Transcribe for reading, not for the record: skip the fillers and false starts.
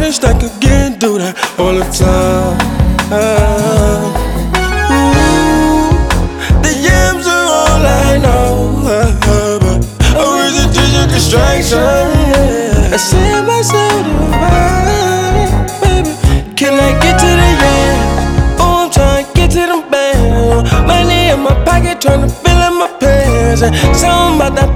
wish I could get through that all the time. The yams are all I know, but or is it just a distraction? I say myself to ride, baby. Can I get to the yams? Oh, I'm trying to get to them bands. Money in my pocket, trying to fill in my pants. And something about that